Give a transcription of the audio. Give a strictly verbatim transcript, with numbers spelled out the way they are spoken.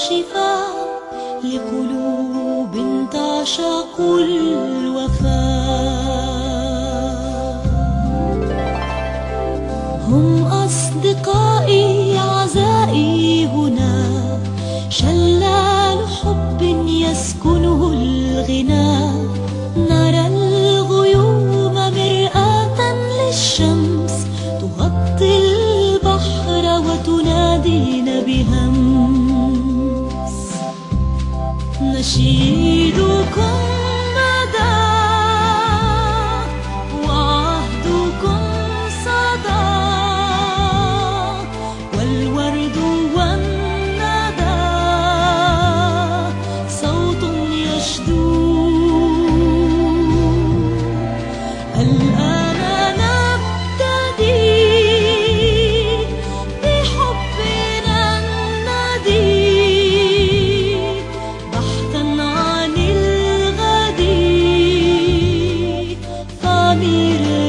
شفاء لقلوب تعشق الوفاء. هم أصدقائي أعزائي هنا، شلال حب يسكنه الغنى. نرى الغيوم مرآة للشمس تغطي البحر وتنادينا بهمس. نشيدكم مدى وعهدكم صدى، والورد والندى صوت يشدو. الآن نبتدي بحبنا الندي، بحثا عن الغد فمير